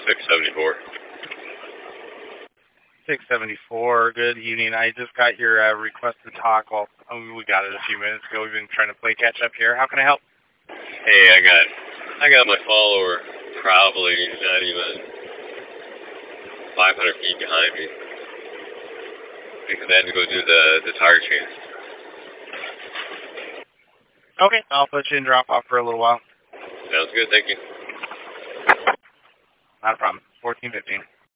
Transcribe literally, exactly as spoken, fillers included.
six seventy-four. six seventy-four, good evening. I just got your uh, request to talk. Well, oh, we got it a few minutes ago. We've been trying to play catch up here. How can I help? Hey, I got I got my follower probably not even five hundred feet behind me because I had to go do the, the tire change. Okay, I'll put you in drop off for a little while. Sounds good, thank you. Not a problem. fourteen fifteen.